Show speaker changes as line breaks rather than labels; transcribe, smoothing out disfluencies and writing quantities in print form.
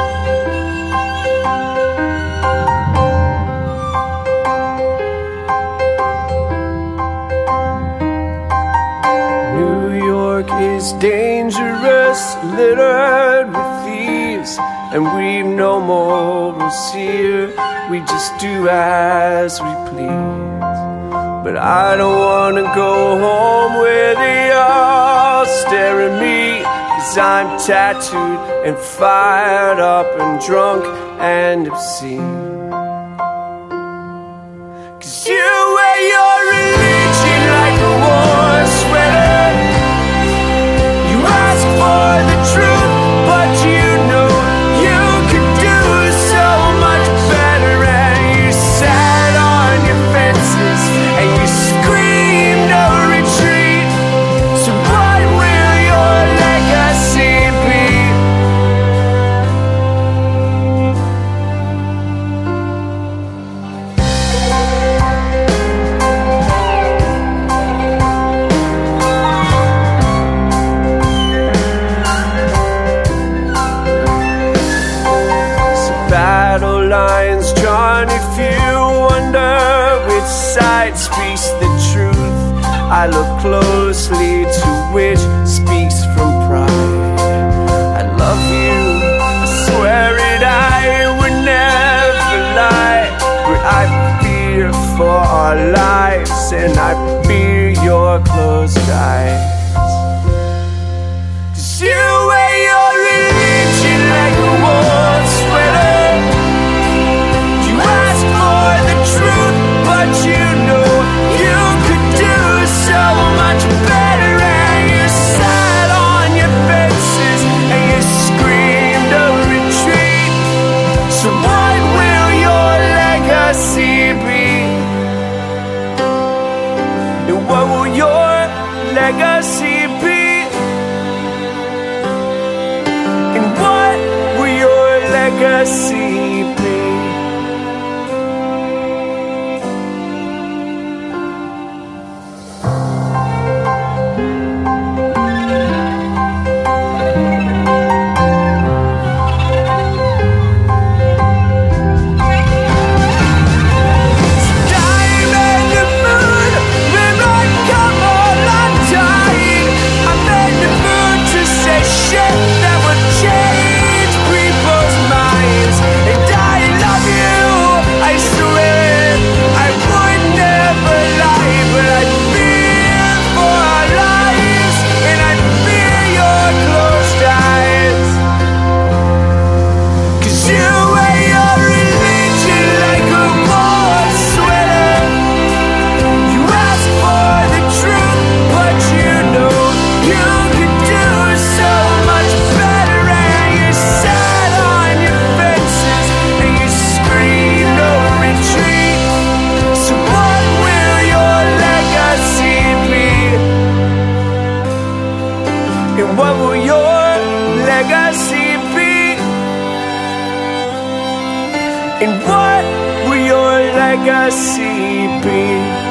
Is dangerous, littered with thieves, and we've no morals here. We just do as we please. But I don't wanna go home where they all stare at me, 'cause I'm tattooed and fired up and drunk and obscene. 'Cause you wear your religion like a war sweater. For the truth, but you know you could do so much better. And you sat on your fences and you screamed no retreat. So what will your legacy be? Battle lines drawn, if you wonder which side speaks the truth, I look closely to which speaks from pride. I love you, I swear it, I would never lie. But I fear for our lives, and I fear your closed eyes. 'Cause you wear your religion like a war sweater. But you know you could do so much better. And you sat on your fences and you screamed a retreat. So what will your legacy be? And what will your legacy be? And what will your legacy be? And what will your legacy be? And what will your legacy be?